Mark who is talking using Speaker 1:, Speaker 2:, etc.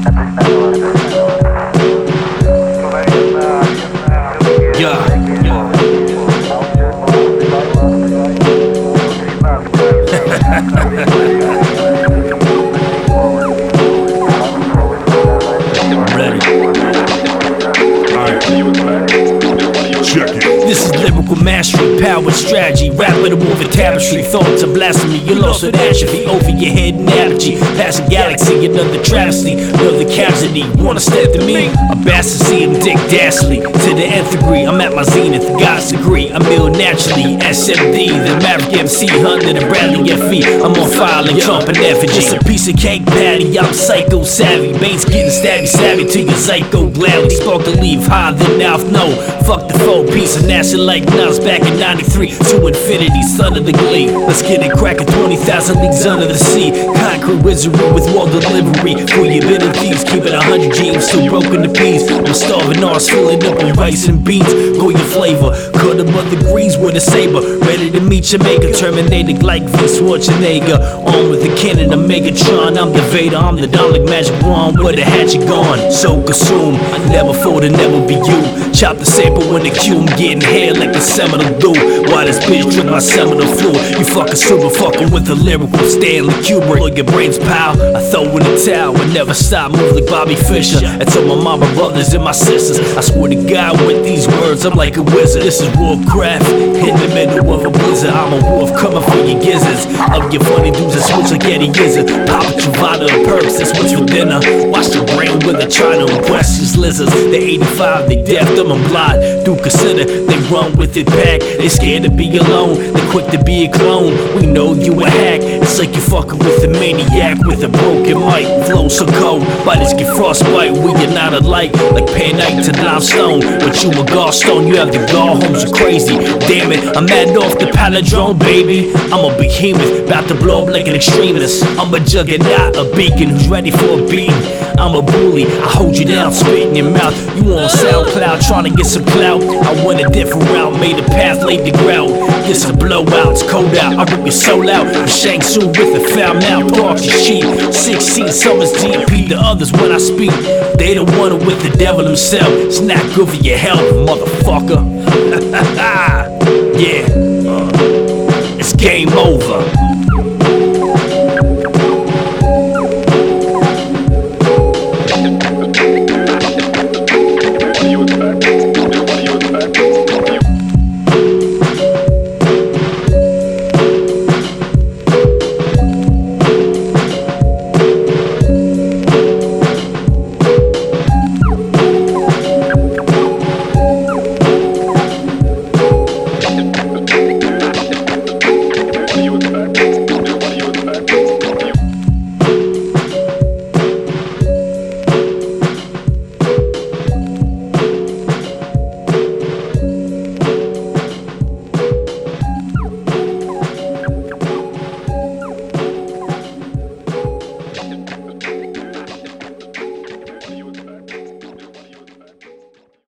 Speaker 1: This is lyrical mastery, power, strategy, rap with a moving tapestry. Thoughts of blasphemy, you're lost with atrophy. Over your head in apogee, passing galaxy, another travesty, another casualty. Wanna step to me? A bastard, see him Dick Dastardly. To the nth degree, I'm at my zenith, the gods agree. I'm ill naturally, SMD, the Maverick MC, Hunter, the Bradley FE. I'm on fire like Trump and effigy. Just a piece of cake patty, I'm psycho savvy. Baits getting stabby, savvy to your psycho gladly. Spark to leave higher than mouth, no. Fuck the foe, piece of NASA like Nas back in 93 to infinity, son of the glee. Let's get it crackin', 20,000 leagues under the sea. Concrete wizardry with wall delivery. For your bitter thieves, keep it 100 G's, still broken to peace. I'm starving arse, filling up with rice and beans. Go your flavor, cut a mother greens with a saber. Ready to meet your maker, terminated like V. Schwarzenegger. On with the cannon of Megatron, I'm the Vader, I'm the Dominic Magic Wand. Where the hatchet gone, so consumed. I never fold and never be you. Chop the sample in the queue, I'm getting hair like a seminal do. Why this bitch drink my seminal fluid? You fucking super fucking with a lyrical Stanley Kubrick. All your brains pile, I throw in the towel and never stop, move like Bobby Fischer. I tell my mama, brothers, and my sisters, I swear to God with these words, I'm like a wizard. This is Warcraft, in the middle of a blizzard. I'm a wolf coming for your gizzards. Of your funny dudes that switch like Eddie Izzard. Pop a Truvada and perks, that's what's for dinner. Watch the brain with a try to impress these lizards. They 85, they deaf, dumb and blind. Do consider, they run with it back. They scared to be alone, they quick to be a clone. We know you a hack, it's like you fucking with a maniac with a broken mic. Flow so cold, bodies get frostbite. We are not alike, like Panite to limestone. But you a gallstone, you have the gall homes, you crazy. Damn it, I'm mad off the palindrome, baby. I'm a behemoth, about to blow up like an extremist. I'm a juggernaut, a beacon who's ready for a beating. I'm a bully, I hold you down, spit in your mouth. You on SoundCloud, trying to get some clout. I went a different route, made a path, laid the ground. This a blowout, it's cold out, I rip your soul out. I'm Shang Tsung with a foul mouth, talk your shit. 16 summers DP, the others when I speak. They the one with the devil himself. It's not good for your health, motherfucker. Yeah, it's game over.